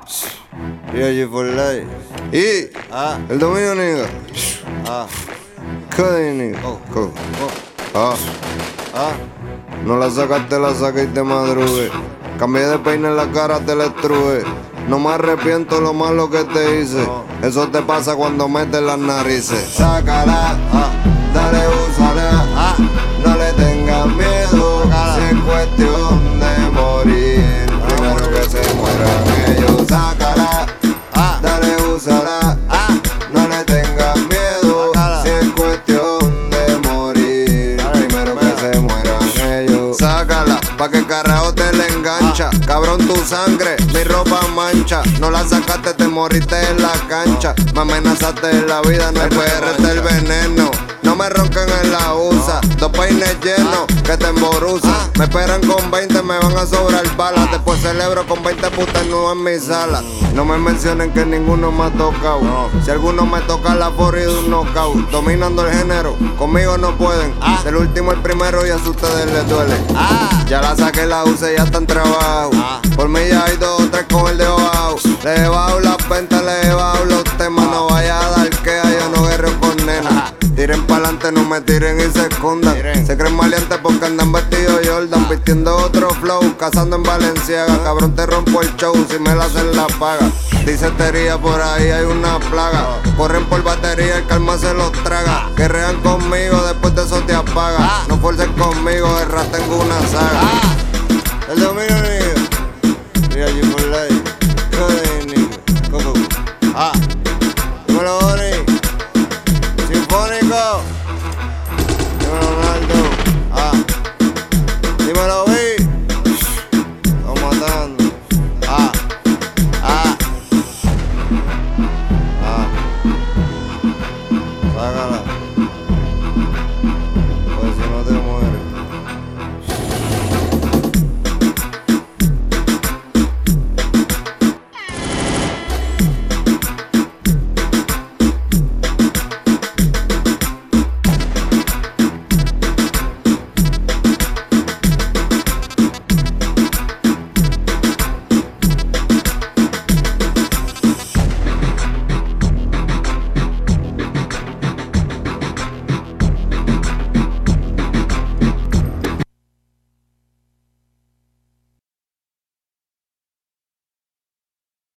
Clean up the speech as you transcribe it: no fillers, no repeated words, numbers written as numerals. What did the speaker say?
Y allí for life. Y el dominio, nigga. ¿Qué nigga? No la sacaste, la saqué y te madrugué. Cambié de peine en la cara, te la estrujé. No me arrepiento lo malo que te hice. Eso te pasa cuando metes las narices. Sácala, dale, úsala. No le tengas miedo. Si es cuestión de morir, primero que se mueran ellos. Sácala, dale, úsala. No le tengas miedo. Si es cuestión de morir, primero que se mueran ellos. Sácala, pa' que el carajo te le engancha. Cabrón, tu sangre, mi ropa mancha. No la sacaste, te moriste en la cancha. Me amenazaste en la vida, no hay PR el veneno. No me ronquen en la USA. 2 peines llenos que te emboruzan. Me esperan con 20, me van a sobrar balas. Después celebro con 20 putas nuevas en mi sala. No me mencionen que ninguno me ha tocado. Si alguno me toca la porra de un knockout. Dominando el género, conmigo no pueden. Del último el primero y a ustedes les duele. Ya la saqué, la usé, ya está en trabajo. Por mí ya hay 2 o 3 con el dedo bajo. Le he bajado las ventas, le he bajado los temas. No vaya a dar que yo no guerrero con nena. Tiren pa'lante, no me tiren y se escondan. Se creen maleantes porque andan vestidos Jordan. Vistiendo otro flow, cazando en Valenciaga. Cabrón, te rompo el show si me la hacen la paga. Disentería, por ahí hay una plaga. Corren por batería, el calma se los traga. Guerrean conmigo, después de eso te apaga. No fuerces conmigo, el rap tengo una saga. El dominio, nigga.